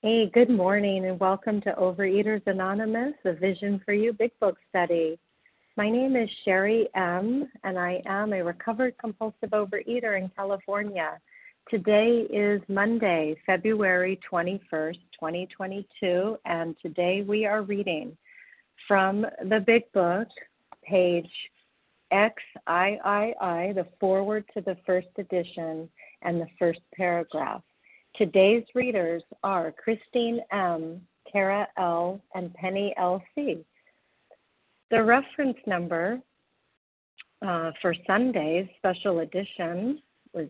Hey, good morning and welcome to Overeaters Anonymous, a Vision for You Big Book study. My name is Sherry M., and I am a recovered compulsive overeater in California. Today is Monday, February 21st, 2022, and today we are reading from the Big Book, page XIII, the foreword to the first edition, and the first paragraph. Today's readers are Christine M., Tara L., and Penny L.C. The reference number for Sunday's special edition was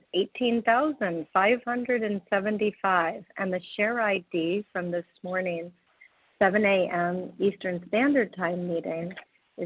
18,575, and the share ID from this morning's 7 a.m. Eastern Standard Time meeting is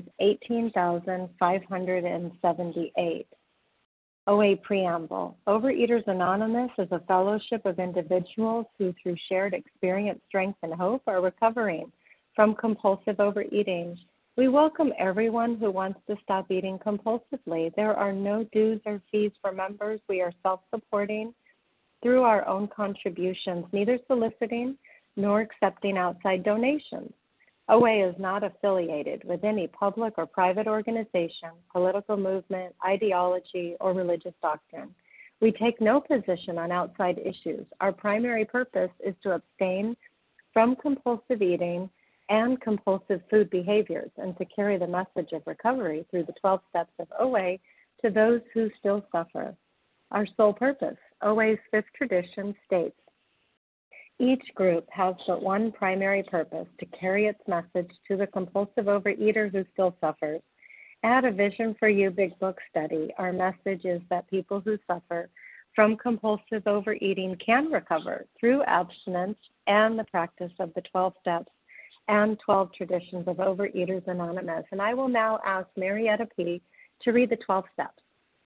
18,578. OA Preamble. Overeaters Anonymous is a fellowship of individuals who, through shared experience, strength, and hope, are recovering from compulsive overeating. We welcome everyone who wants to stop eating compulsively. There are no dues or fees for members. We are self-supporting through our own contributions, neither soliciting nor accepting outside donations. OA is not affiliated with any public or private organization, political movement, ideology, or religious doctrine. We take no position on outside issues. Our primary purpose is to abstain from compulsive eating and compulsive food behaviors and to carry the message of recovery through the 12 steps of OA to those who still suffer. Our sole purpose, OA's fifth tradition, states, each group has but one primary purpose, to carry its message to the compulsive overeater who still suffers. At a Vision for You Big Book study, our message is that people who suffer from compulsive overeating can recover through abstinence and the practice of the 12 steps and 12 traditions of Overeaters Anonymous. And I will now ask Marietta P. to read the 12 steps.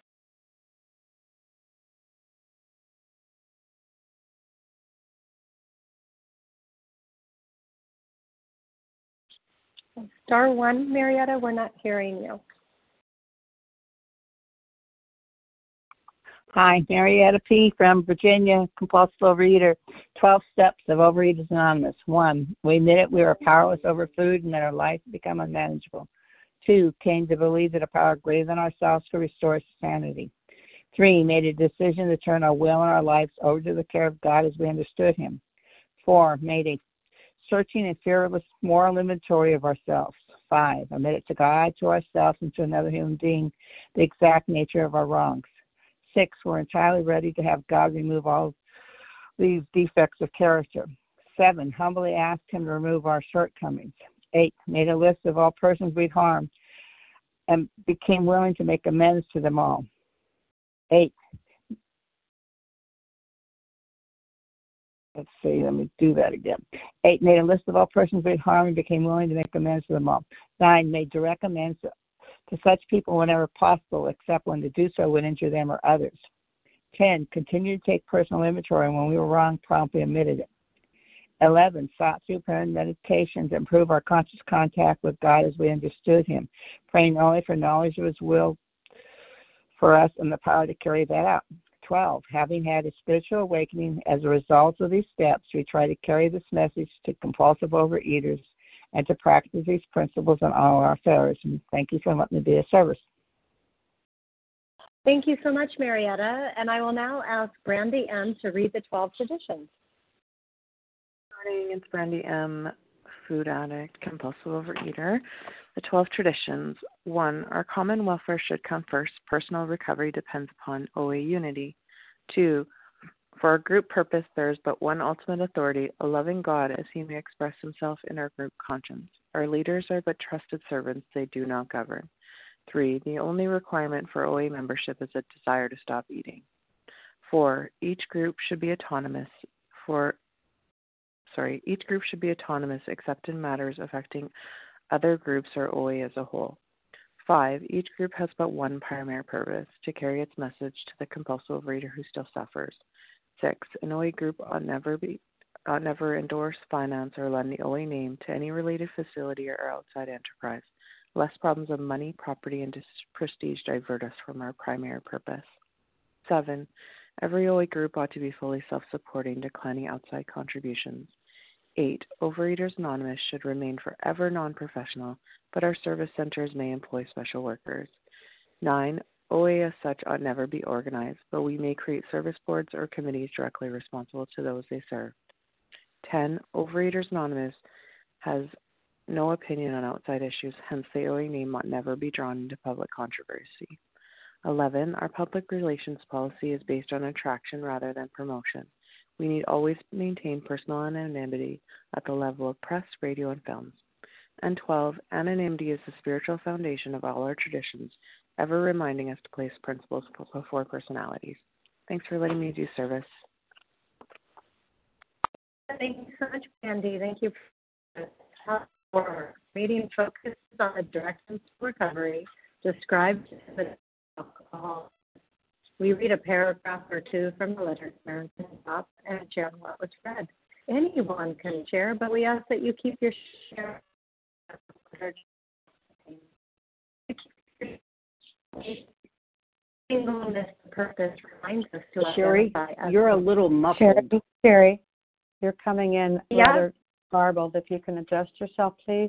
Star 1, Marietta, we're not hearing you. Hi, Marietta P. from Virginia, compulsive overeater. 12 steps of Overeaters Anonymous. 1, we admit we are powerless over food and that our life has become unmanageable. 2, came to believe that a power greater than ourselves could restore us to sanity. 3, made a decision to turn our will and our lives over to the care of God as we understood Him. 4, made a searching and fearless moral inventory of ourselves. 5, admitted to God, to ourselves, and to another human being the exact nature of our wrongs. 6, we're entirely ready to have God remove all these defects of character. 7, humbly asked Him to remove our shortcomings. 8, made a list of all persons we'd harmed and became willing to make amends to them all. 8, let me do that again. 8, made a list of all persons we'd harmed and became willing to make amends to them all. 9, made direct amends to such people whenever possible, except when to do so would injure them or others. 10, continued to take personal inventory, and when we were wrong, promptly admitted it. 11, sought through prayer and meditation to improve our conscious contact with God as we understood Him, praying only for knowledge of His will for us and the power to carry that out. 12, having had a spiritual awakening as a result of these steps, we try to carry this message to compulsive overeaters and to practice these principles in all our affairs. And thank you for letting me be of service. Thank you so much, Marietta. And I will now ask Brandy M. to read the 12 traditions. Good morning, it's Brandy M., food addict, compulsive overeater. The 12 traditions. 1, our common welfare should come first. Personal recovery depends upon OA unity. 2, for our group purpose, there is but one ultimate authority, a loving God, as He may express Himself in our group conscience. Our leaders are but trusted servants, they do not govern. 3, the only requirement for OA membership is a desire to stop eating. 4, each group should be autonomous except in matters affecting other groups or OA as a whole. 5, each group has but one primary purpose, to carry its message to the compulsive overeater who still suffers. 6, an OA group ought never endorse, finance, or lend the OA name to any related facility or outside enterprise, lest problems of money, property, and prestige divert us from our primary purpose. 7, every OA group ought to be fully self-supporting, declining outside contributions. 8. Overeaters Anonymous should remain forever non-professional, but our service centers may employ special workers. 9. OA as such ought never be organized, but we may create service boards or committees directly responsible to those they serve. 10. Overeaters Anonymous has no opinion on outside issues, hence the OA name ought never be drawn into public controversy. 11. Our public relations policy is based on attraction rather than promotion. We need always maintain personal anonymity at the level of press, radio, and films. And 12. Anonymity is the spiritual foundation of all our traditions, ever reminding us to place principles before personalities. Thanks for letting me do service. Thank you so much, Brandy. Thank you for reading focuses on the directions to recovery described in the alcohol. We read a paragraph or two from the literature and stop and share what was read. Anyone can share, but we ask that you keep your share. Singleness purpose reminds us to Sherry, you're a little muffled. Sherry, you're coming in rather garbled. If you can adjust yourself, please.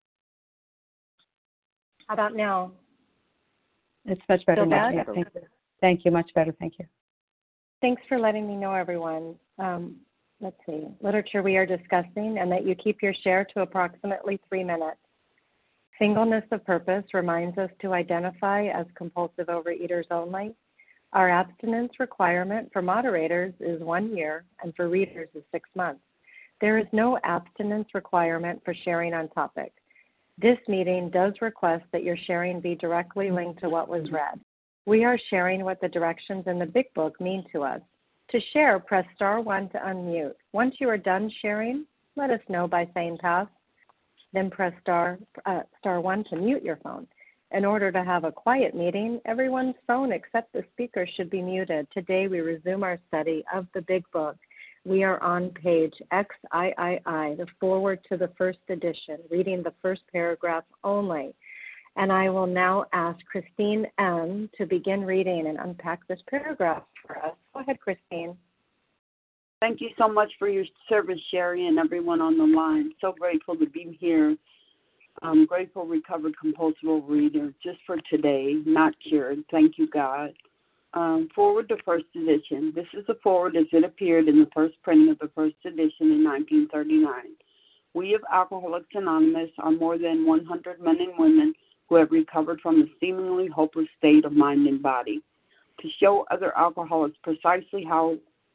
How about now? It's much better Still now. bad? Yeah, thank you. Much better. Thank you. Thanks for letting me know, everyone. Let's see. Literature we are discussing, and that you keep your share to approximately 3 minutes. Singleness of purpose reminds us to identify as compulsive overeaters only. Our abstinence requirement for moderators is 1 year, and for readers is 6 months. There is no abstinence requirement for sharing on topic. This meeting does request that your sharing be directly linked to what was read. We are sharing what the directions in the Big Book mean to us. To share, press *1 to unmute. Once you are done sharing, let us know by saying pass. Then press *1 to mute your phone. In order to have a quiet meeting, everyone's phone except the speaker should be muted. Today we resume our study of the Big Book. We are on page XIII, the foreword to the first edition, reading the first paragraph only. And I will now ask Christine M. to begin reading and unpack this paragraph for us. Go ahead, Christine. Thank you so much for your service, Sherry, and everyone on the line. So grateful to be here. I'm grateful, recovered compulsive overeater, just for today, not cured. Thank you, God. Forward to first edition. This is the forward as it appeared in the first printing of the first edition in 1939. We of Alcoholics Anonymous are more than 100 men and women who have recovered from a seemingly hopeless state of mind and body. To show other alcoholics precisely how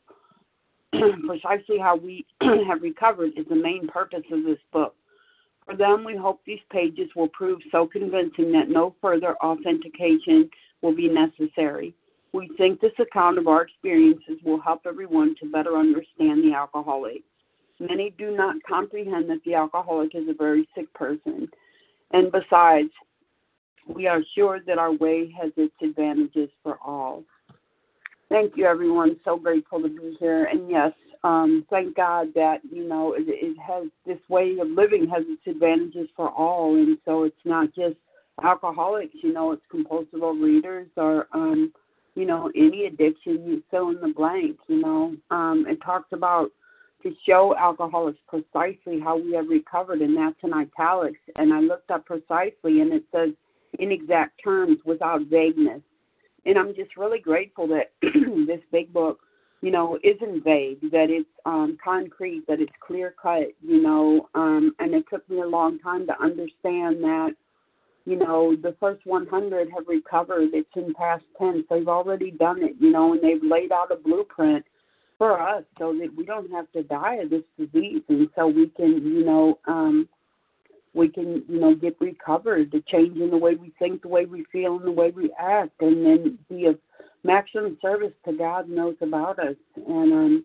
we have recovered is the main purpose of this book. For them, we hope these pages will prove so convincing that no further authentication will be necessary. We think this account of our experiences will help everyone to better understand the alcoholic. Many do not comprehend that the alcoholic is a very sick person. And besides, we are sure that our way has its advantages for all. Thank you, everyone. So grateful to be here. And yes, thank God that, it has this way of living has its advantages for all. And so it's not just alcoholics, it's compulsive overeaters or, any addiction, you fill in the blank, It talks about to show alcoholics precisely how we have recovered, and that's in italics. And I looked up precisely, and it says in exact terms without vagueness. And I'm just really grateful that this big book, isn't vague, that it's concrete, that it's clear-cut, and it took me a long time to understand that, the first 100 have recovered. It's in past tense. They've already done it, and they've laid out a blueprint for us so that we don't have to die of this disease, and so we can, get recovered, to change in the way we think, the way we feel, and the way we act, and then be of maximum service to God knows about us. And,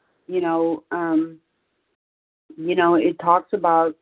it talks about,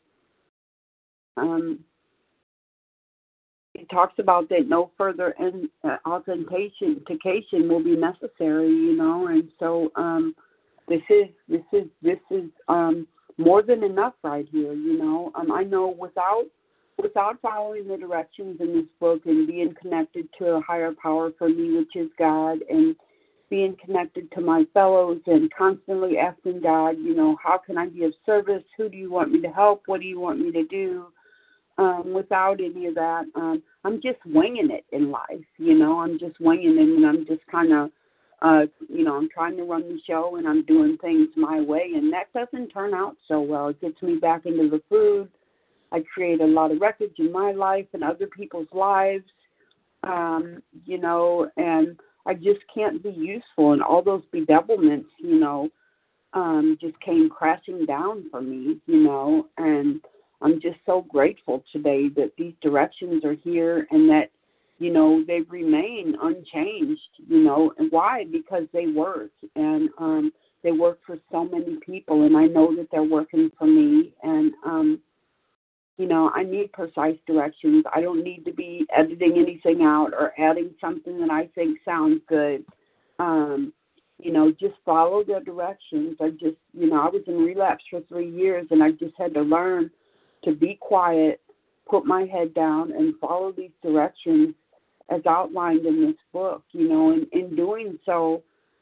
that no further authentication will be necessary, and so this is more than enough right here, I know without following the directions in this book and being connected to a higher power for me, which is God, and being connected to my fellows and constantly asking God, how can I be of service? Who do you want me to help? What do you want me to do? Without any of that, I'm just winging it in life. I'm just winging it, and I'm just kind of, I'm trying to run the show, and I'm doing things my way, and that doesn't turn out so well. It gets me back into the food. I create a lot of wreckage in my life and other people's lives, and I just can't be useful, and all those bedevilments, just came crashing down for me, and I'm just so grateful today that these directions are here and that, they remain unchanged, and why? Because they work, and they work for so many people, and I know that they're working for me, and, I need precise directions. I don't need to be editing anything out or adding something that I think sounds good. Just follow the directions. I was in relapse for 3 years, and I just had to learn to be quiet, put my head down, and follow these directions as outlined in this book, and in doing so,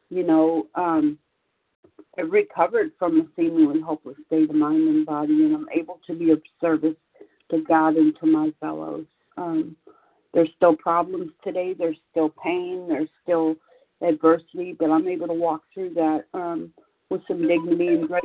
I recovered from a seemingly hopeless state of mind and body, and I'm able to be of service to God and to my fellows. There's still problems today. There's still pain. There's still adversity, but I'm able to walk through that with some dignity and grace.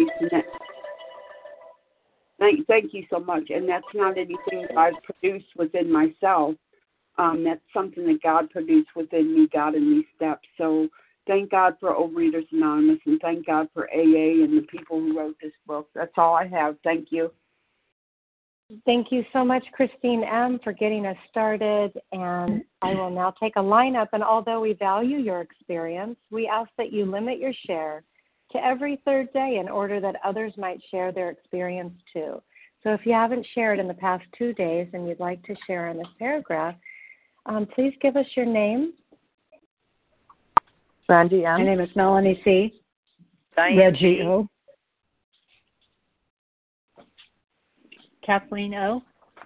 And thank you so much. And that's not anything that I've produced within myself. That's something that God produced within me, God in these steps. So thank God for Overeaters Anonymous, and thank God for AA and the people who wrote this book. That's all I have. Thank you. Thank you so much, Christine M., for getting us started. And I will now take a lineup. And although we value your experience, we ask that you limit your share to every third day in order that others might share their experience too. So if you haven't shared in the past 2 days and you'd like to share in this paragraph, please give us your name. Brandy M. My name is Melanie C. Diane Reggie C. O. Kathleen O.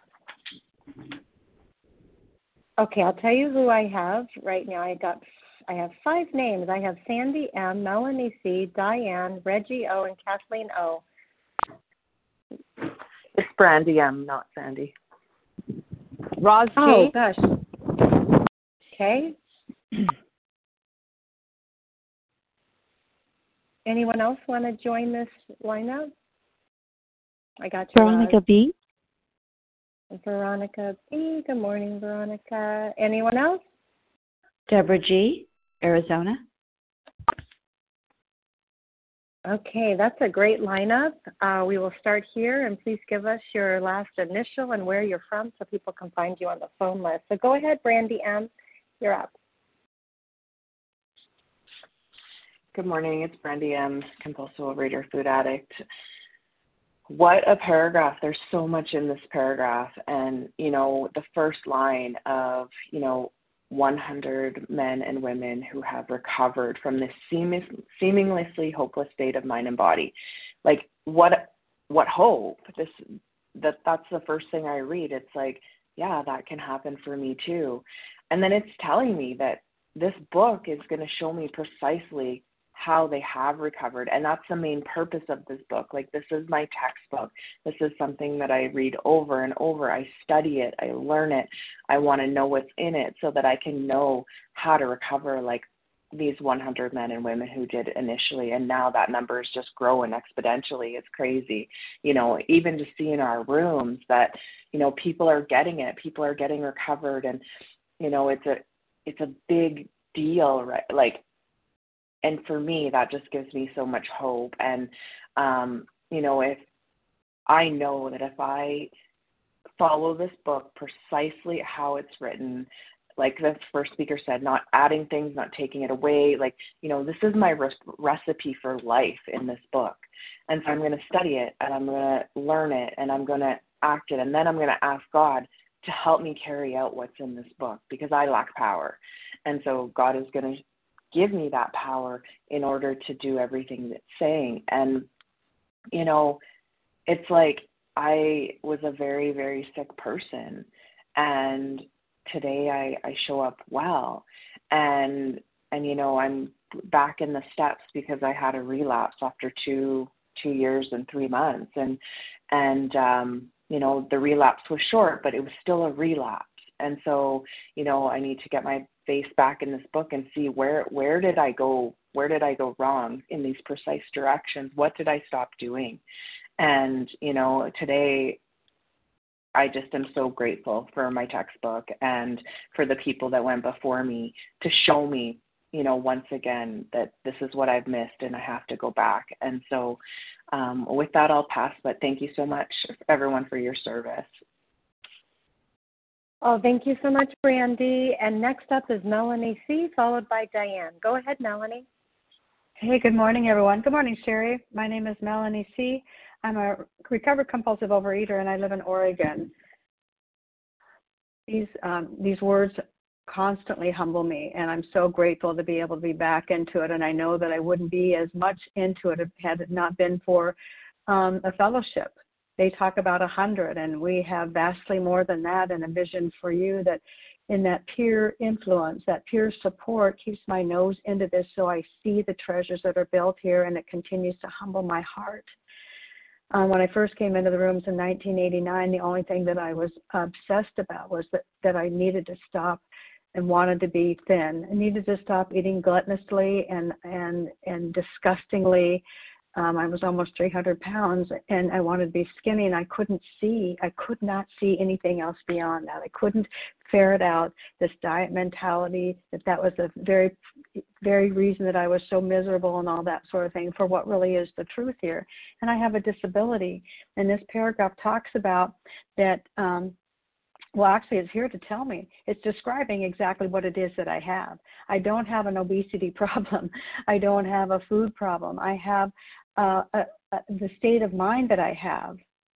Okay, I'll tell you who I have right now. I have 5 names. I have Sandy M., Melanie C., Diane, Reggie O., and Kathleen O. It's Brandy M., not Sandy. Roz G. Oh, gosh. Okay. Anyone else want to join this lineup? I got you. Veronica B. Veronica B. Good morning, Veronica. Anyone else? Deborah G., Arizona. Okay, that's a great lineup. We will start here, and please give us your last initial and where you're from so people can find you on the phone list. So go ahead, Brandy M. You're up. Good morning. It's Brandy M., compulsive overeater, food addict. What a paragraph. There's so much in this paragraph. And, the first line of, 100 men and women who have recovered from this seemingly hopeless state of mind and body. Like, what hope? That's the first thing I read. It's like, yeah, that can happen for me too. And then it's telling me that this book is going to show me precisely how they have recovered. And that's the main purpose of this book. Like, this is my textbook. This is something that I read over and over. I study it. I learn it. I want to know what's in it so that I can know how to recover like these 100 men and women who did initially. And now that number is just growing exponentially. It's crazy. Even to see in our rooms that, people are getting it. People are getting recovered. And, it's a big deal, right? Like, and for me, that just gives me so much hope. And, if I know that if I follow this book precisely how it's written, like the first speaker said, not adding things, not taking it away, like, this is my recipe for life in this book. And so I'm going to study it, and I'm going to learn it, and I'm going to act it. And then I'm going to ask God to help me carry out what's in this book, because I lack power. And so God is going to give me that power in order to do everything that's saying. And, it's like I was a very, very sick person, and today I show up well. And I'm back in the steps because I had a relapse after two years and 3 months. And the relapse was short, but it was still a relapse. And so, I need to get my face back in this book and see where did I go wrong in these precise directions? What did I stop doing? And, today I just am so grateful for my textbook and for the people that went before me to show me, once again, that this is what I've missed and I have to go back. And so with that, I'll pass, but thank you so much, everyone, for your service. Oh, thank you so much, Brandy. And next up is Melanie C., followed by Diane. Go ahead, Melanie. Hey, good morning, everyone. Good morning, Sherry. My name is Melanie C. I'm a recovered compulsive overeater, and I live in Oregon. These words constantly humble me, and I'm so grateful to be able to be back into it. And I know that I wouldn't be as much into it had it not been for a fellowship. They talk about 100, and we have vastly more than that, and a vision for you that in that peer influence, that peer support keeps my nose into this so I see the treasures that are built here, and it continues to humble my heart. When I first came into the rooms in 1989, the only thing that I was obsessed about was that I needed to stop and wanted to be thin. I needed to stop eating gluttonously and disgustingly. I was almost 300 pounds, and I wanted to be skinny, and I could not see anything else beyond that. I couldn't ferret out this diet mentality, that was the very, very reason that I was so miserable and all that sort of thing, for what really is the truth here. And I have a disability, and this paragraph talks about that, actually it's here to tell me. It's describing exactly what it is that I have. I don't have an obesity problem. I don't have a food problem. I have the state of mind that I have,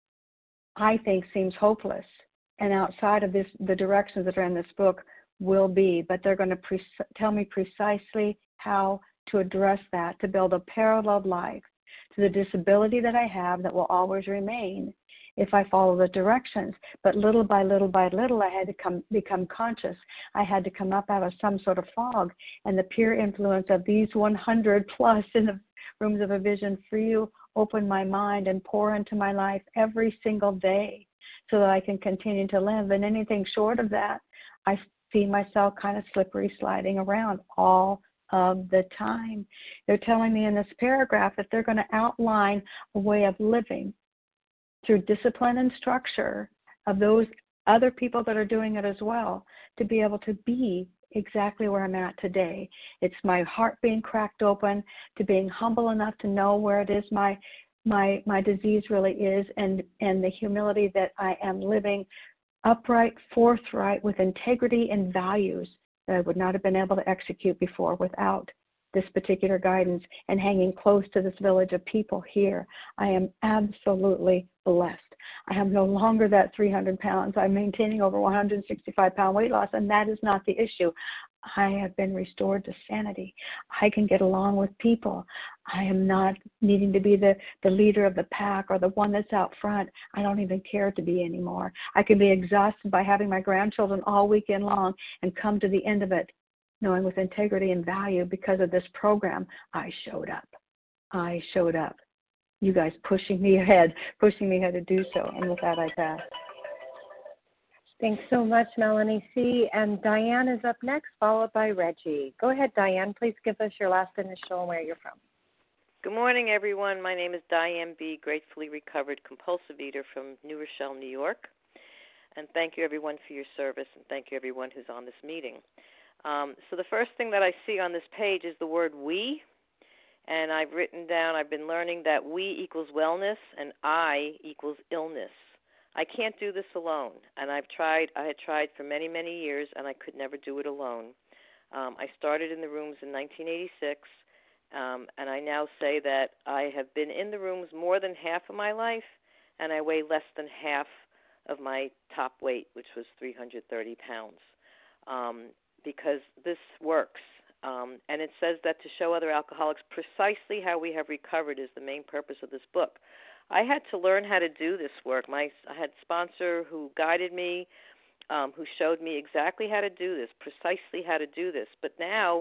I think, seems hopeless. And outside of the directions that are in this book will be, but they're going to tell me precisely how to address that, to build a parallel life to the disability that I have that will always remain if I follow the directions. But little by little by little, I had to become conscious. I had to come up out of some sort of fog, and the peer influence of these 100 plus in the rooms of a vision for you open my mind and pour into my life every single day so that I can continue to live. And anything short of that, I see myself kind of slippery sliding around all of the time. They're telling me in this paragraph that they're going to outline a way of living through discipline and structure of those other people that are doing it as well, to be able to be exactly where I'm at today. It's my heart being cracked open, to being humble enough to know where it is my disease really is, and the humility that I am living upright, forthright, with integrity and values that I would not have been able to execute before without this particular guidance, and hanging close to this village of people here. I am absolutely blessed. I am no longer that 300 pounds. I'm maintaining over 165-pound weight loss, and that is not the issue. I have been restored to sanity. I can get along with people. I am not needing to be the leader of the pack or the one that's out front. I don't even care to be anymore. I can be exhausted by having my grandchildren all weekend long and come to the end of it knowing with integrity and value, because of this program, I showed up. I showed up. You guys pushing me ahead to do so. And with that, I pass. Thanks so much, Melanie C. And Diane is up next, followed by Reggie. Go ahead, Diane. Please give us your last initial and where you're from. Good morning, everyone. My name is Diane B., gratefully recovered compulsive eater from New Rochelle, New York. And thank you, everyone, for your service, and thank you, everyone who's on this meeting. So the first thing that I see on this page is the word we, and I've written down, I've been learning that we equals wellness and I equals illness. I can't do this alone, and I had tried for many, many years, and I could never do it alone. I started in the rooms in 1986, and I now say that I have been in the rooms more than half of my life, and I weigh less than half of my top weight, which was 330 pounds. Because this works. And it says that to show other alcoholics precisely how we have recovered is the main purpose of this book. I had to learn how to do this work. I had a sponsor who guided me, who showed me exactly how to do this, precisely how to do this. But now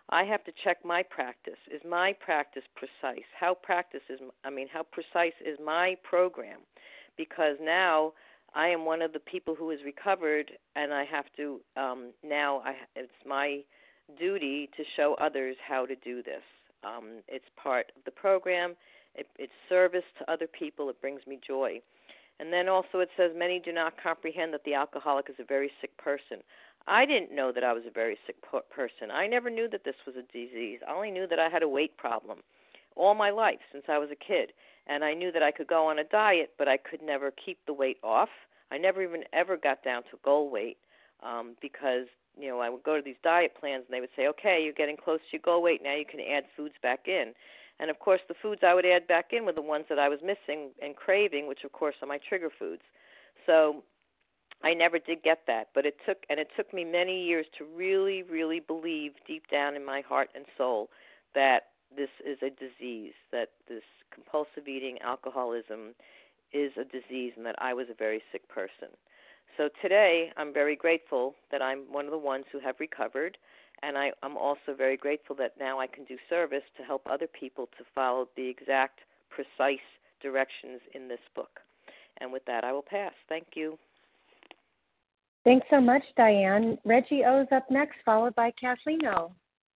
I have to check my practice. Is my practice precise? How precise is my program? Because now I am one of the people who is recovered, and I have to it's my duty to show others how to do this. It's part of the program. It's service to other people. It brings me joy. And then also it says, many do not comprehend that the alcoholic is a very sick person. I didn't know that I was a very sick person. I never knew that this was a disease. I only knew that I had a weight problem all my life since I was a kid. And I knew that I could go on a diet, but I could never keep the weight off. I never even ever got down to goal weight because, I would go to these diet plans and they would say, okay, you're getting close to your goal weight. Now you can add foods back in. And, of course, the foods I would add back in were the ones that I was missing and craving, which, of course, are my trigger foods. So I never did get that. But it took me many years to really, really believe deep down in my heart and soul that this is a disease, that this compulsive eating, alcoholism is a disease, and that I was a very sick person. So today I'm very grateful that I'm one of the ones who have recovered. And I'm also very grateful that now I can do service to help other people to follow the exact, precise directions in this book. And with that, I will pass. Thank you. Thanks so much, Diane. Reggie O is up next, followed by Kathleen O.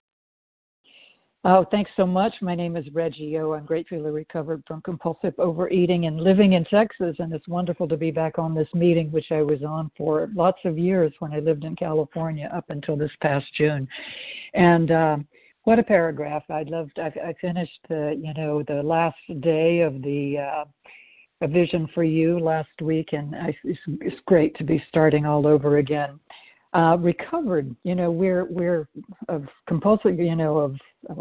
Oh, thanks so much. My name is Reggie O. I'm gratefully recovered from compulsive overeating and living in Texas, and it's wonderful to be back on this meeting, which I was on for lots of years when I lived in California up until this past June. And what a paragraph. I finished the last day of the A Vision for You last week, and it's great to be starting all over again. Recovered, we're of compulsive, of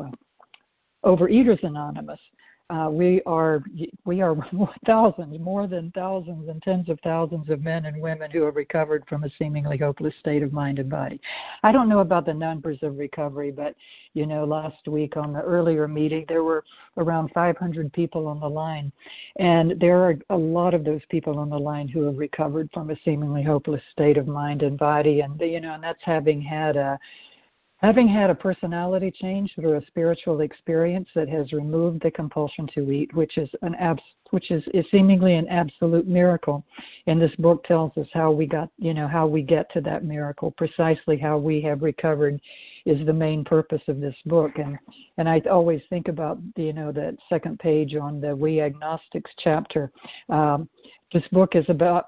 Overeaters Anonymous. We are thousands, more than thousands and tens of thousands of men and women who have recovered from a seemingly hopeless state of mind and body. I don't know about the numbers of recovery, but, last week on the earlier meeting, there were around 500 people on the line. And there are a lot of those people on the line who have recovered from a seemingly hopeless state of mind and body. And, and that's having had a personality change through a spiritual experience that has removed the compulsion to eat, which is seemingly an absolute miracle. And this book tells us how we get to that miracle. Precisely how we have recovered is the main purpose of this book. And I always think about that second page on the We Agnostics chapter. This book is about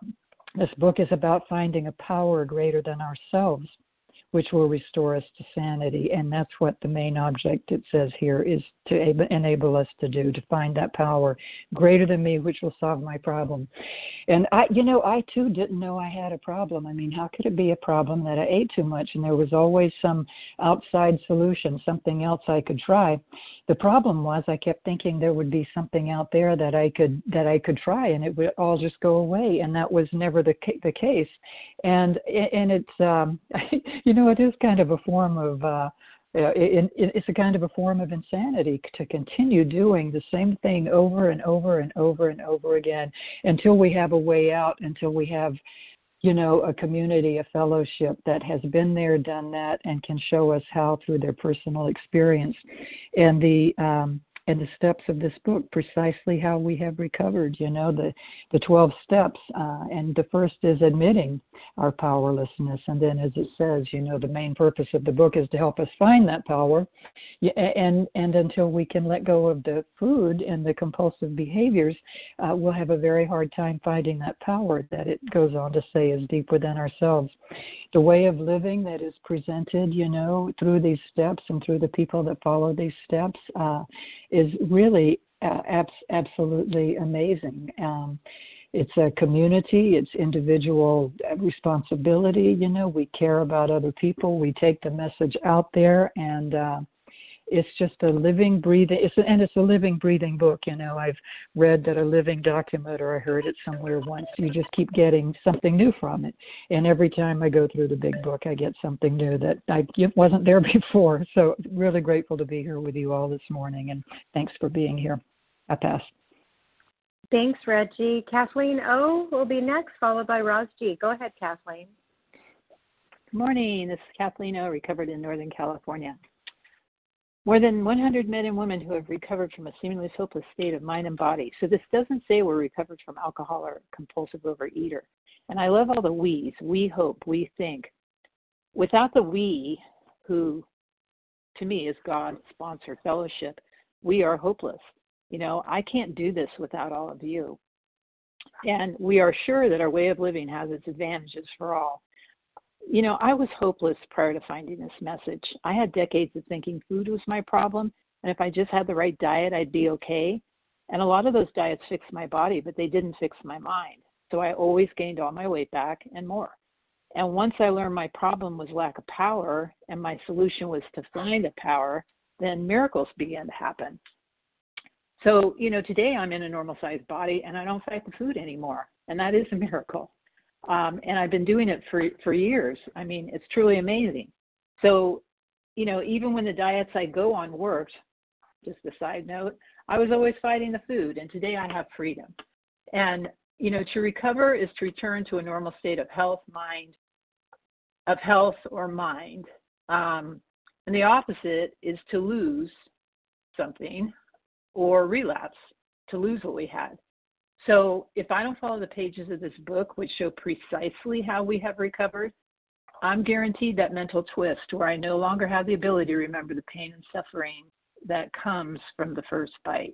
finding a power greater than ourselves, which will restore us to sanity. And that's what the main object, it says here, is to enable us to do, to find that power greater than me, which will solve my problem. And I too didn't know I had a problem. I mean, how could it be a problem that I ate too much? And there was always some outside solution, something else I could try. The problem was I kept thinking there would be something out there that I could try, and it would all just go away. And that was never the case. And it's it is kind of a form of it's a kind of a form of insanity to continue doing the same thing over and over and over and over again until we have a way out, until we have a community, a fellowship that has been there, done that, and can show us how through their personal experience and the steps of this book, precisely how we have recovered, the 12 steps. And the first is admitting our powerlessness. And then, as it says, the main purpose of the book is to help us find that power. And until we can let go of the food and the compulsive behaviors, we'll have a very hard time finding that power that it goes on to say is deep within ourselves. The way of living that is presented, through these steps and through the people that follow these steps is really absolutely amazing. It's a community, it's individual responsibility, we care about other people, we take the message out there, and it's just a living, breathing, it's a living, breathing book. I've read that a living document, or I heard it somewhere once, you just keep getting something new from it. And every time I go through the big book, I get something new that wasn't there before. So really grateful to be here with you all this morning, and thanks for being here. I pass. Thanks, Reggie. Kathleen O will be next, followed by Roz G. Go ahead, Kathleen. Good morning. This is Kathleen O, recovered in Northern California. More than 100 men and women who have recovered from a seemingly hopeless state of mind and body. So this doesn't say we're recovered from alcohol or compulsive overeater. And I love all the we's. We hope, we think. Without the we, who to me is God, sponsor, fellowship, we are hopeless. I can't do this without all of you. And we are sure that our way of living has its advantages for all. I was hopeless prior to finding this message. I had decades of thinking food was my problem, and if I just had the right diet, I'd be okay. And a lot of those diets fixed my body, but they didn't fix my mind. So I always gained all my weight back and more. And once I learned my problem was lack of power, and my solution was to find the power, then miracles began to happen. So, today I'm in a normal-sized body, and I don't fight the food anymore, and that is a miracle. And I've been doing it for years. I mean, it's truly amazing. So, even when the diets I go on worked, just a side note, I was always fighting the food, and today I have freedom. And, to recover is to return to a normal state of health or mind. And the opposite is to lose something or relapse, to lose what we had. So if I don't follow the pages of this book, which show precisely how we have recovered, I'm guaranteed that mental twist where I no longer have the ability to remember the pain and suffering that comes from the first bite.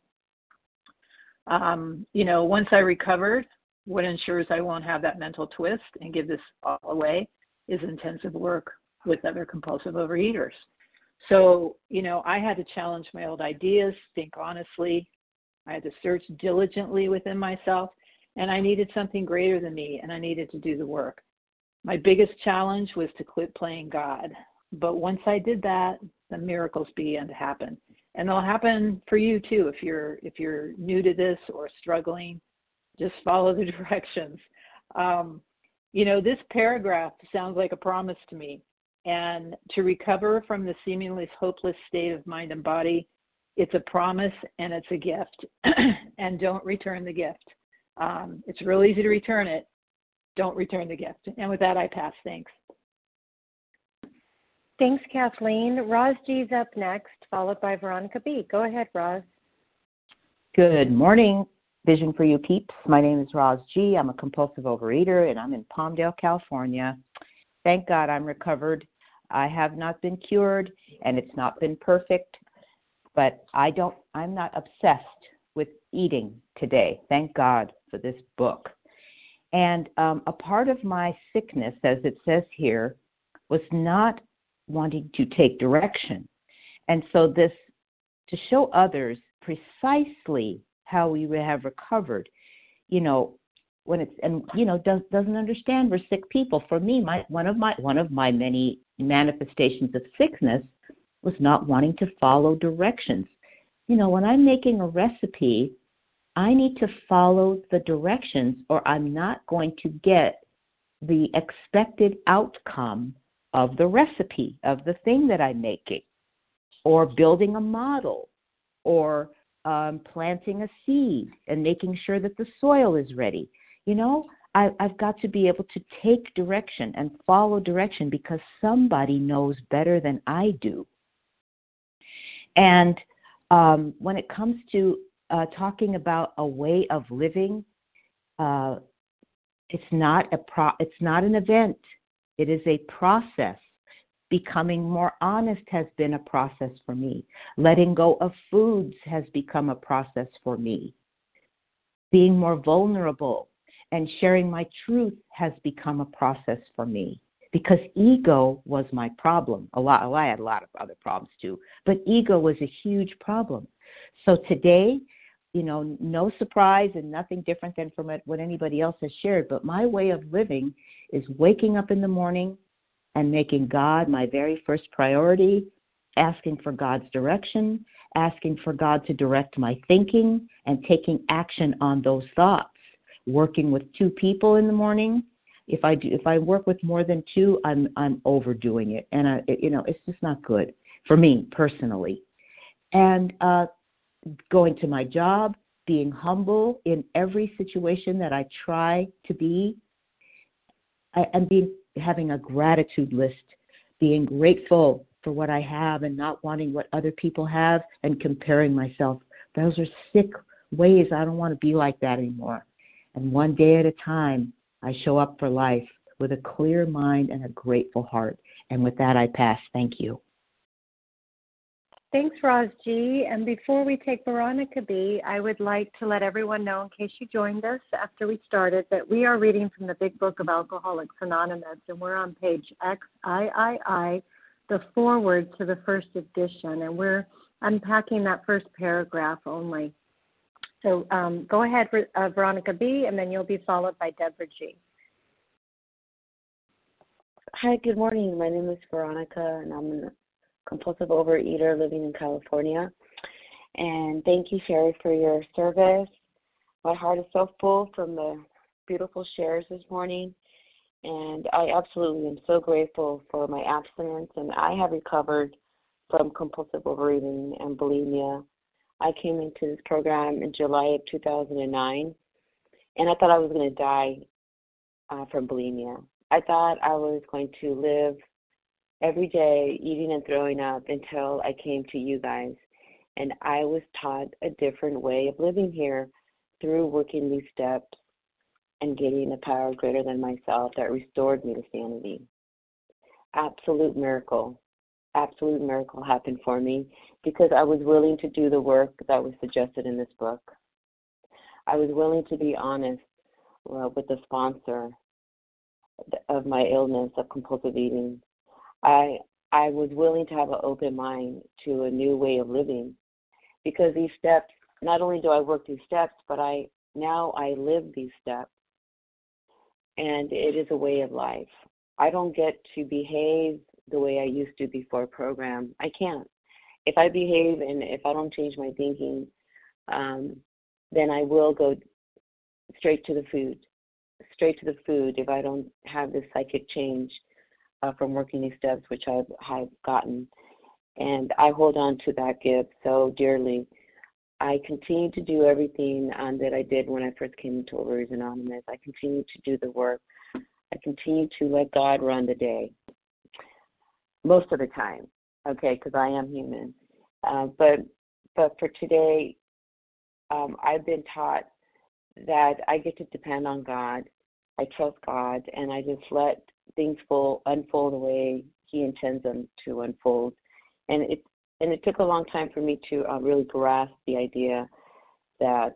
Once I recovered, what ensures I won't have that mental twist and give this all away is intensive work with other compulsive overeaters. So, I had to challenge my old ideas, think honestly. I had to search diligently within myself, and I needed something greater than me, and I needed to do the work. My biggest challenge was to quit playing God. But once I did that, the miracles began to happen. And they'll happen for you too. If you're new to this or struggling, just follow the directions. This paragraph sounds like a promise to me. And to recover from the seemingly hopeless state of mind and body, it's a promise and it's a gift. And don't return the gift. It's real easy to return it. Don't return the gift. And with that, I pass. Thanks. Thanks, Kathleen. Roz G's up next, followed by Veronica B. Go ahead, Roz. Good morning, Vision for You peeps. My name is Roz G. I'm a compulsive overeater, and I'm in Palmdale, California. Thank God I'm recovered. I have not been cured, and it's not been perfect, but I'm not obsessed with eating today. Thank God for this book. And a part of my sickness, as it says here, was not wanting to take direction. And so this, to show others precisely how we have recovered, when it's, and, doesn't understand we're sick people. For me, one of my many manifestations of sickness was not wanting to follow directions. When I'm making a recipe, I need to follow the directions or I'm not going to get the expected outcome of the recipe, of the thing that I'm making, or building a model, or planting a seed and making sure that the soil is ready. I've got to be able to take direction and follow direction because somebody knows better than I do. And when it comes to talking about a way of living, it's not an event. It is a process. Becoming more honest has been a process for me. Letting go of foods has become a process for me. Being more vulnerable and sharing my truth has become a process for me. Because ego was my problem. I had a lot of other problems too, but ego was a huge problem. So today, no surprise and nothing different than from what anybody else has shared, but my way of living is waking up in the morning and making God my very first priority, asking for God's direction, asking for God to direct my thinking, and taking action on those thoughts. Working with 2 people in the morning. If I work with more than 2, I'm overdoing it, and it's just not good for me personally. And going to my job, being humble in every situation that I try to be, and having a gratitude list, being grateful for what I have and not wanting what other people have and comparing myself. Those are sick ways. I don't want to be like that anymore. And one day at a time, I show up for life with a clear mind and a grateful heart. And with that, I pass. Thank you. Thanks, Roz G. And before we take Veronica B., I would like to let everyone know, in case you joined us after we started, that we are reading from the Big Book of Alcoholics Anonymous, and we're on page XIII, the foreword to the first edition, and we're unpacking that first paragraph only. So go ahead, Veronica B., and then you'll be followed by Deborah G. Hi, good morning. My name is Veronica, and I'm a compulsive overeater living in California. And thank you, Sherry, for your service. My heart is so full from the beautiful shares this morning, and I absolutely am so grateful for my abstinence. And I have recovered from compulsive overeating and bulimia. I came into this program in July of 2009, and I thought I was going to die from bulimia. I thought I was going to live every day eating and throwing up until I came to you guys. And I was taught a different way of living here through working these steps and getting a power greater than myself that restored me to sanity. Absolute miracle happened for me because I was willing to do the work that was suggested in this book. I was willing to be honest with the sponsor of my illness of compulsive eating. I was willing to have an open mind to a new way of living because these steps, not only do I work these steps, but now I live these steps, and it is a way of life. I don't get to behave the way I used to before a program. I can't. If I behave and if I don't change my thinking, then I will go straight to the food if I don't have this psychic change from working these steps, which I've gotten. And I hold on to that gift so dearly. I continue to do everything that I did when I first came into Overeaters Anonymous. I continue to do the work. I continue to let God run the day most of the time, okay, because I am human. But for today, I've been taught that I get to depend on God. I trust God, and I just let things unfold the way He intends them to unfold. And it took a long time for me to really grasp the idea that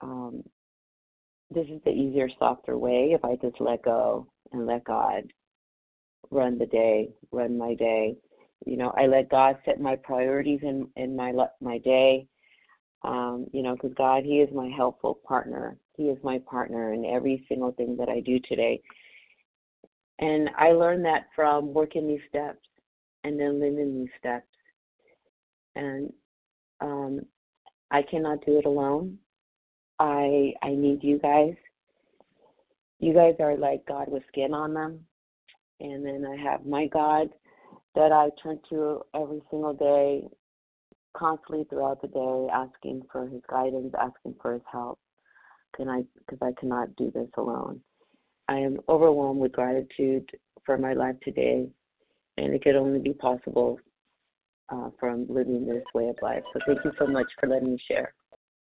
this is the easier, softer way if I just let go and let God run the day, run my day. You know, I let God set my priorities in my day. Because God, He is my helpful partner. He is my partner in every single thing that I do today. And I learned that from working these steps and then living these steps. And I cannot do it alone. I need you guys. You guys are like God with skin on them. And then I have my God that I turn to every single day, constantly throughout the day, asking for His guidance, asking for His help. Because I cannot do this alone. I am overwhelmed with gratitude for my life today, and it could only be possible from living this way of life. So thank you so much for letting me share.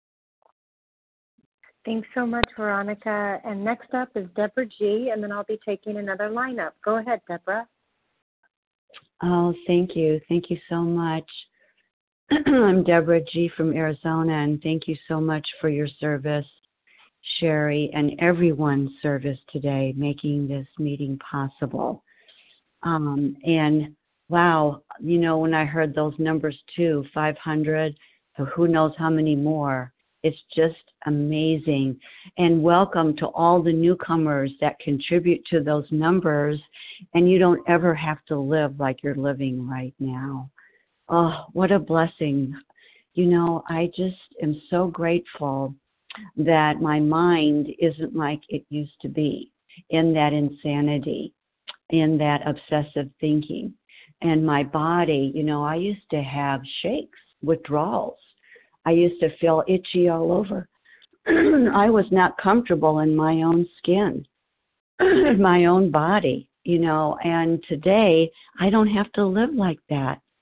Thanks so much, Veronica. And next up is Deborah G., and then I'll be taking another lineup. Go ahead, Deborah. Oh, thank you. Thank you so much. I'm Deborah G. from Arizona, and thank you so much for your service, Sherry, and everyone's service today, making this meeting possible. And wow, when I heard those numbers too, 500, so who knows how many more. It's just amazing. And welcome to all the newcomers that contribute to those numbers, and you don't ever have to live like you're living right now. Oh, what a blessing. I just am so grateful that my mind isn't like it used to be, in that insanity, in that obsessive thinking. And my body, I used to have shakes, withdrawals. I used to feel itchy all over. I was not comfortable in my own skin, my own body, and today I don't have to live like that.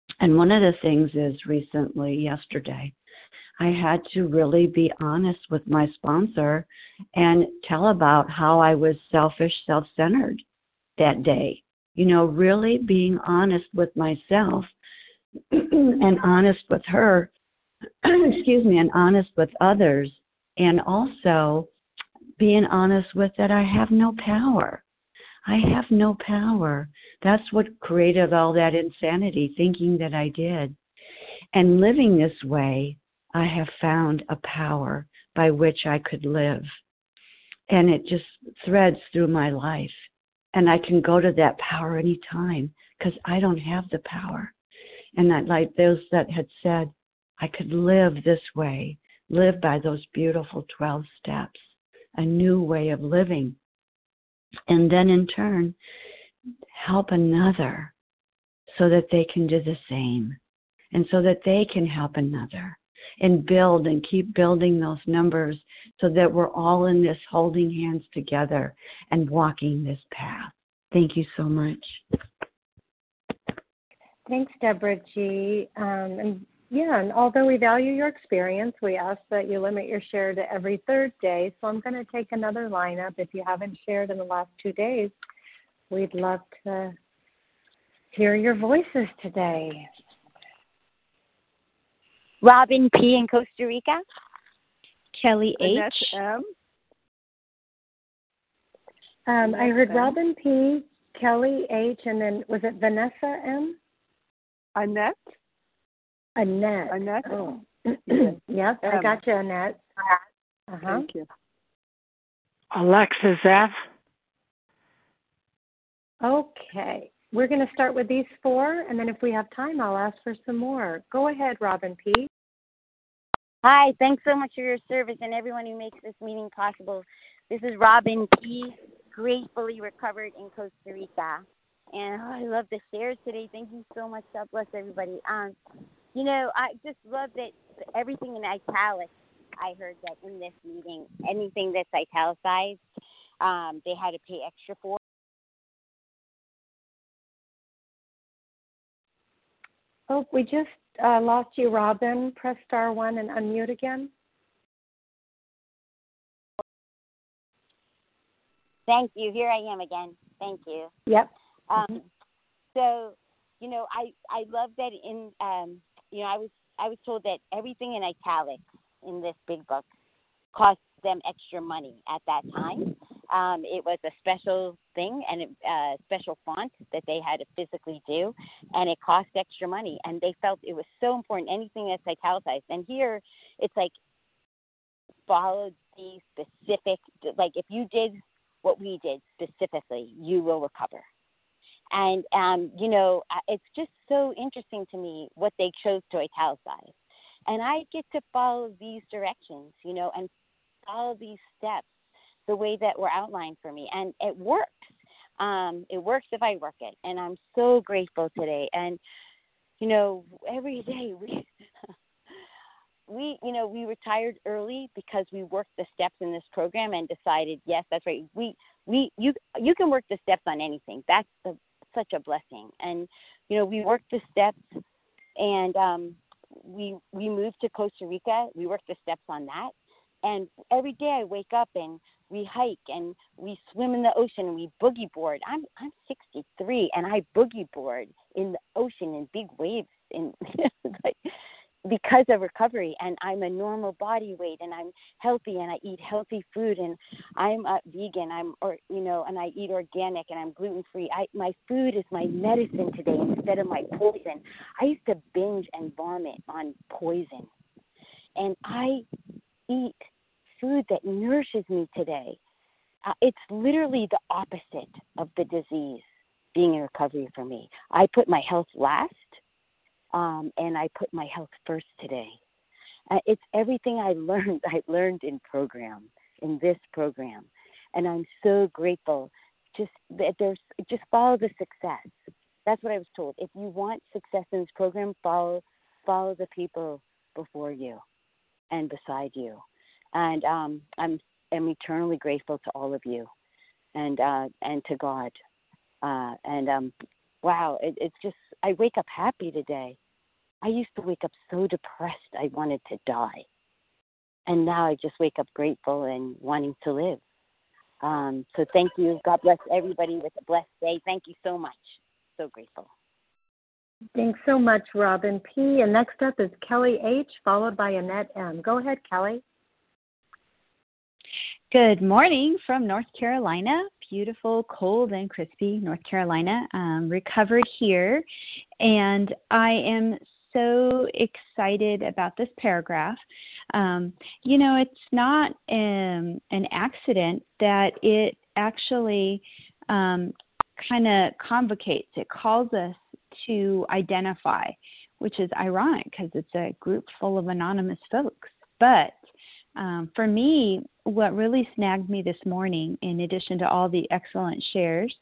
And one of the things is recently, yesterday, I had to really be honest with my sponsor and tell about how I was selfish, self-centered that day. Really being honest with myself and honest with her, and honest with others, and also being honest with that I have no power. I have no power. That's what created all that insanity, thinking that I did. And living this way, I have found a power by which I could live. And it just threads through my life. And I can go to that power anytime because I don't have the power. And that, like those that had said, I could live this way, live by those beautiful 12 steps, a new way of living. And then in turn, help another so that they can do the same and so that they can help another and build and keep building those numbers so that we're all in this holding hands together and walking this path. Thank you so much. Thanks, Deborah G. And although we value your experience, we ask that you limit your share to every third day. So I'm going to take another lineup. If you haven't shared in the last 2 days, we'd love to hear your voices today. Robin P. in Costa Rica. Kelly H. Annette M. I heard Robin P., Kelly H., and then was it Vanessa M? Annette. Oh. Yep, I got you, Annette. Thank you. Alexis F. Okay. We're going to start with these 4, and then if we have time, I'll ask for some more. Go ahead, Robin P. Hi, thanks so much for your service and everyone who makes this meeting possible. This is Robin P., gratefully recovered in Costa Rica. And I love the shares today. Thank you so much. God bless everybody. I just love that everything in italics, I heard that in this meeting, anything that's italicized, they had to pay extra for. Oh, we just lost you, Robin. Press *1 and unmute again. Thank you. Here I am again. Thank you. Yep. So, I love that I was told that everything in italics in this big book cost them extra money at that time. It was a special thing and a special font that they had to physically do, and it cost extra money. And they felt it was so important, anything that's italicized. And here, it's like follow the specific, like if you did what we did specifically, you will recover. And, it's just so interesting to me what they chose to italicize. And I get to follow these directions, and follow these steps the way that were outlined for me. And it works. It works if I work it. And I'm so grateful today. And, every day we retired early because we worked the steps in this program and decided, yes, that's right. You can work the steps on anything. That's such a blessing. And, we worked the steps and we moved to Costa Rica. We worked the steps on that. And every day I wake up and we hike and we swim in the ocean and we boogie board. I'm 63 and I boogie board in the ocean in big waves in because of recovery, and I'm a normal body weight and I'm healthy and I eat healthy food and I'm vegan, and I eat organic and I'm gluten free. My food is my medicine today instead of my poison. I used to binge and vomit on poison, and I eat food that nourishes me today. It's literally the opposite of the disease being in recovery for me. I put my health last. And I put my health first today. It's everything I learned in this program. And I'm so grateful. Just follow the success. That's what I was told. If you want success in this program, follow the people before you and beside you. And I'm eternally grateful to all of you and to God. wow, it's just, I wake up happy today. I used to wake up so depressed I wanted to die. And now I just wake up grateful and wanting to live. So thank you. God bless everybody with a blessed day. Thank you so much. So grateful. Thanks so much, Robin P. And next up is Kelly H., followed by Annette M. Go ahead, Kelly. Good morning from North Carolina. Beautiful, cold, and crispy North Carolina. Recovered here. And I am so excited about this paragraph. It's not an accident that it actually kind of convocates. It calls us to identify, which is ironic because it's a group full of anonymous folks. But for me, what really snagged me this morning, in addition to all the excellent shares,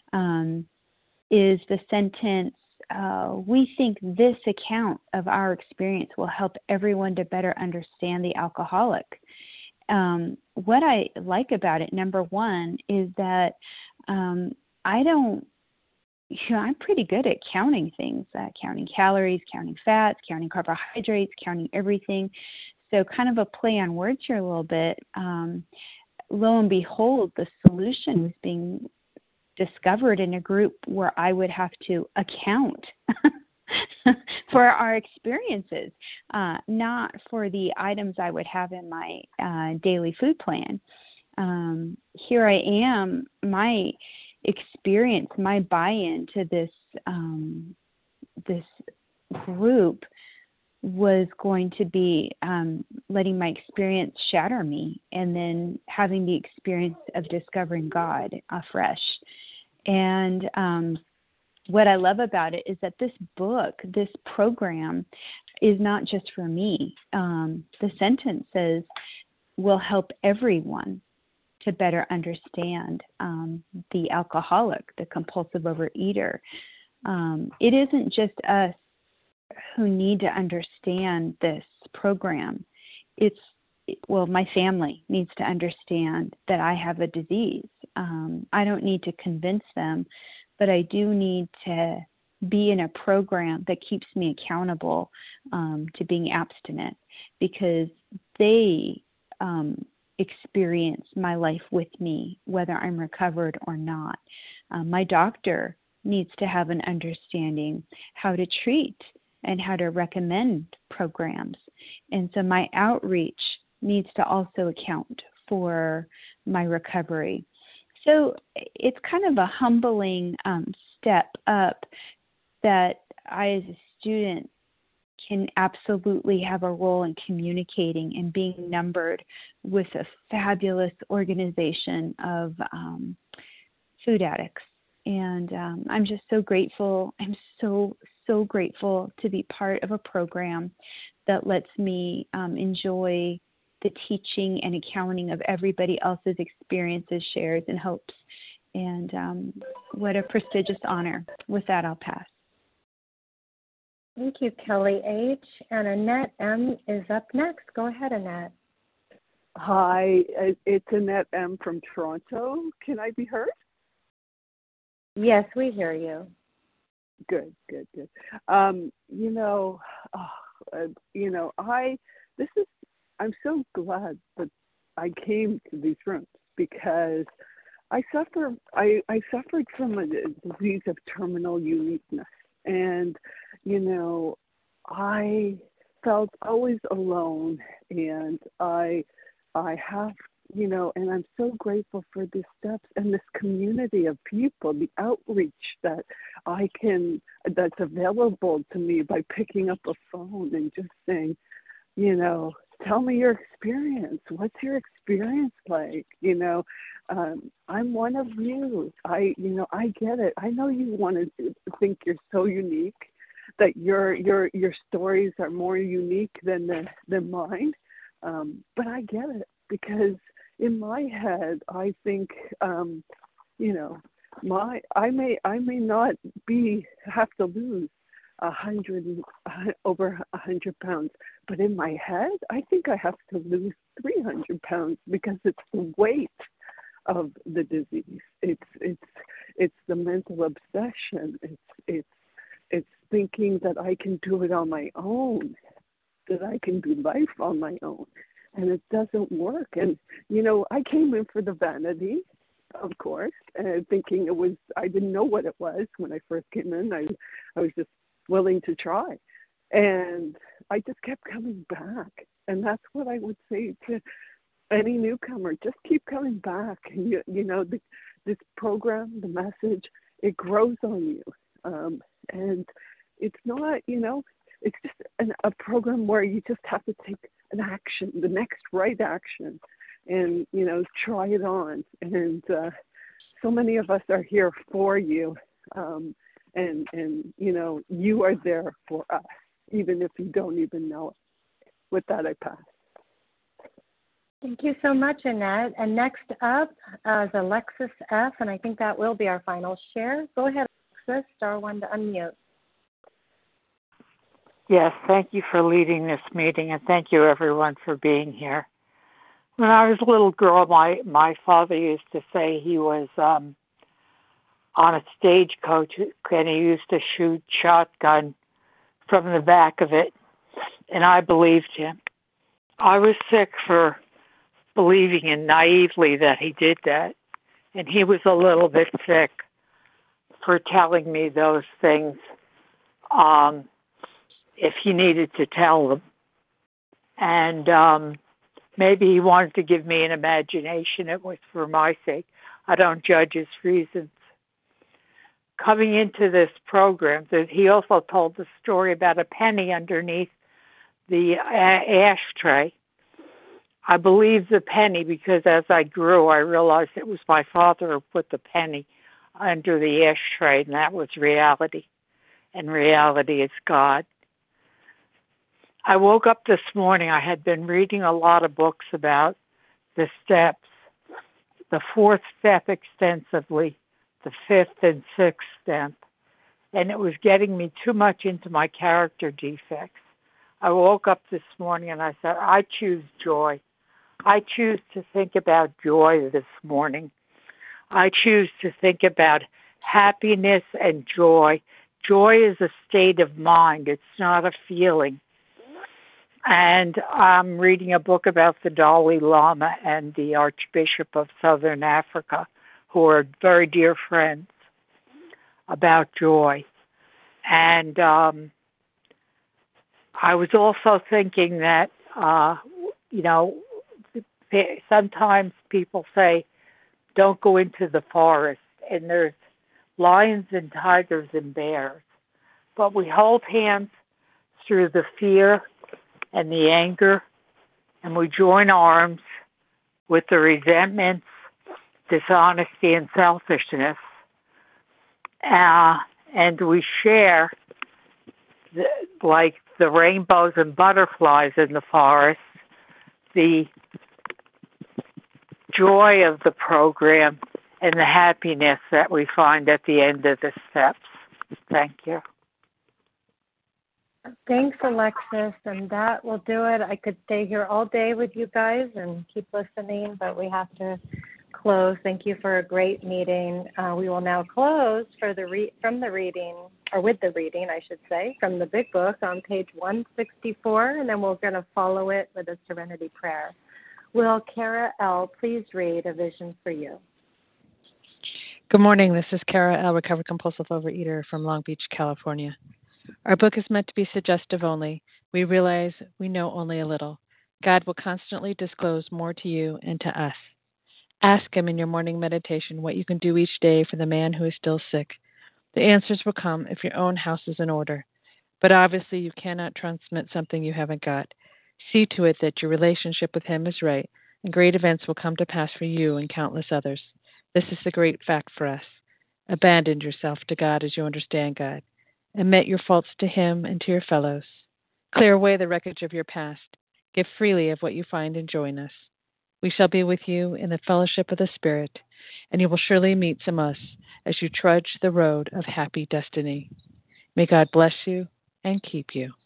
is the sentence, we think this account of our experience will help everyone to better understand the alcoholic. What I like about it, number one, is that I'm pretty good at counting things, counting calories, counting fats, counting carbohydrates, counting everything. So kind of a play on words here a little bit. Lo and behold, the solution was being discovered in a group where I would have to account for our experiences, not for the items I would have in my daily food plan. Here I am, my experience, my buy-in to this group was going to be letting my experience shatter me and then having the experience of discovering God afresh. And what I love about it is that this book, this program, is not just for me. The sentence says, will help everyone to better understand the alcoholic, the compulsive overeater. It isn't just us who need to understand this program. My family needs to understand that I have a disease. I don't need to convince them, but I do need to be in a program that keeps me accountable to being abstinent, because they experience my life with me, whether I'm recovered or not. My doctor needs to have an understanding how to treat and how to recommend programs. And so my outreach needs to also account for my recovery. So it's kind of a humbling step up that I, as a student, can absolutely have a role in communicating and being numbered with a fabulous organization of food addicts. And I'm just so grateful. I'm so grateful to be part of a program that lets me enjoy the teaching and accounting of everybody else's experiences, shares, and hopes. And what a prestigious honor. With that, I'll pass. Thank you, Kelly H. And Annette M. is up next. Go ahead, Annette. Hi, it's Annette M. from Toronto. Can I be heard? Yes, we hear you. Good. I'm so glad that I came to these rooms, because I suffered from a disease of terminal uniqueness. And, I felt always alone, and I have, and I'm so grateful for these steps and this community of people, the outreach that's available to me by picking up a phone and just saying, tell me your experience. What's your experience like? I'm one of you. I get it. I know you want to think you're so unique, that your stories are more unique than mine. But I get it, because in my head, I think, I may not have to lose over 100 pounds, but in my head, I think I have to lose 300 pounds, because it's the weight of the disease. it's the mental obsession. It's thinking that I can do it on my own, that I can do life on my own, and it doesn't work. And I came in for the vanity, of course, and thinking I didn't know what it was when I first came in. I was just willing to try, and I just kept coming back. And that's what I would say to any newcomer: just keep coming back. And this program, the message, it grows on you, and it's not, it's just a program where you just have to take an action, the next right action, and try it on. And so many of us are here for you, and you are there for us, even if you don't even know it. With that, I pass. Thank you so much, Annette. And next up is Alexis F., and I think that will be our final share. Go ahead, Alexis, *1 to unmute. Yes, thank you for leading this meeting, and thank you, everyone, for being here. When I was a little girl, my father used to say he was on a stagecoach, and he used to shoot shotgun from the back of it, and I believed him. I was sick for believing in naively that he did that, and he was a little bit sick for telling me those things if he needed to tell them. And maybe he wanted to give me an imagination. It was for my sake. I don't judge his reasons. Coming into this program, he also told the story about a penny underneath the ashtray. I believed the penny because as I grew, I realized it was my father who put the penny under the ashtray, and that was reality. And reality is God. I woke up this morning. I had been reading a lot of books about the steps, the 4th step extensively, the 5th and 6th step, and it was getting me too much into my character defects. I woke up this morning and I said, I choose joy. I choose to think about joy this morning. I choose to think about happiness and joy. Joy is a state of mind. It's not a feeling. And I'm reading a book about the Dalai Lama and the Archbishop of Southern Africa, who are very dear friends, about joy. And I was also thinking that, sometimes people say, don't go into the forest, and there's lions and tigers and bears. But we hold hands through the fear and the anger, and we join arms with the resentments, dishonesty, and selfishness. And we share, like the rainbows and butterflies in the forest, the joy of the program and the happiness that we find at the end of the steps. Thank you. Thanks, Alexis, and that will do it. I could stay here all day with you guys and keep listening, but we have to close. Thank you for a great meeting. We will now close with the reading, I should say, from the Big Book on page 164, and then we're going to follow it with a Serenity Prayer. Will Kara L. please read A Vision for You? Good morning. This is Kara L., recovered compulsive overeater from Long Beach, California. Our book is meant to be suggestive only. We realize we know only a little. God will constantly disclose more to you and to us. Ask Him in your morning meditation what you can do each day for the man who is still sick. The answers will come if your own house is in order. But obviously you cannot transmit something you haven't got. See to it that your relationship with Him is right, and great events will come to pass for you and countless others. This is the great fact for us. Abandon yourself to God as you understand God. Admit your faults to Him and to your fellows. Clear away the wreckage of your past. Give freely of what you find and join us. We shall be with you in the fellowship of the Spirit, and you will surely meet some us as you trudge the road of happy destiny. May God bless you and keep you.